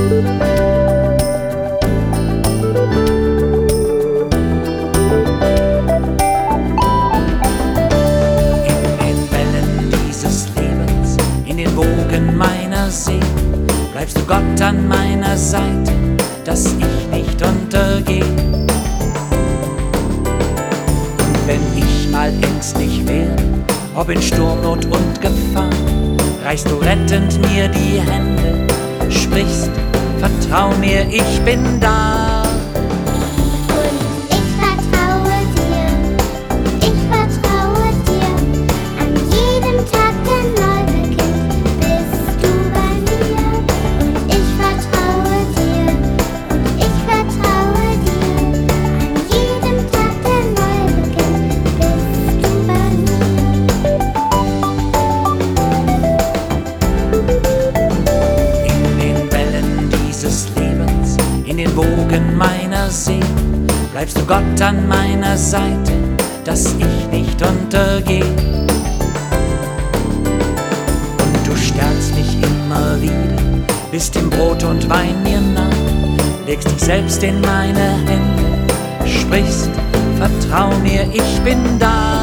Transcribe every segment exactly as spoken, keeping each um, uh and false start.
Meiner See, bleibst du Gott an meiner Seite, dass ich nicht untergeh. Und wenn ich mal ängstlich werde, ob in Sturmnot und Gefahr, reichst du rettend mir die Hände, sprichst, vertrau mir, ich bin da. In den Wogen meiner See, bleibst du Gott an meiner Seite, dass ich nicht untergeh. Und du stärkst mich immer wieder, bist im Brot und Wein mir nah, legst dich selbst in meine Hände, sprichst, vertrau mir, ich bin da.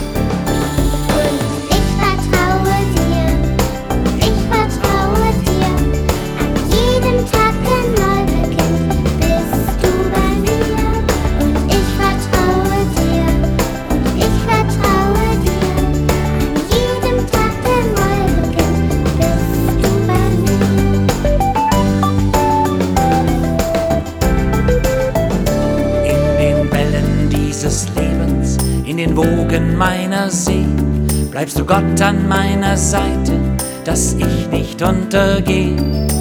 Lebens, in den Wogen meiner See, bleibst du Gott an meiner Seite, dass ich nicht untergeh.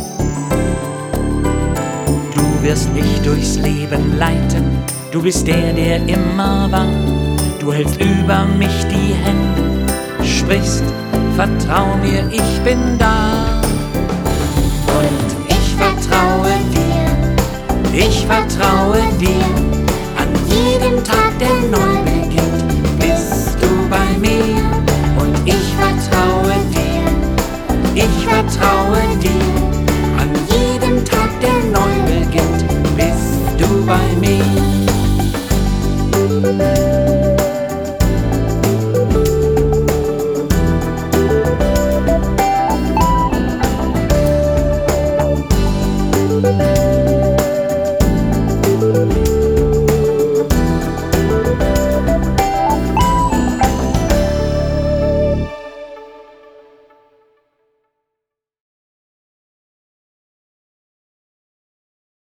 Du wirst mich durchs Leben leiten, du bist der, der immer war. Du hältst über mich die Hände, sprichst, vertrau mir, ich bin da. Und ich vertraue dir, ich vertraue dir. An jedem Tag, der neu beginnt, bist du bei mir. Und ich vertraue dir, ich vertraue dir. An jedem Tag, der neu beginnt, bist du bei mir. Thank you.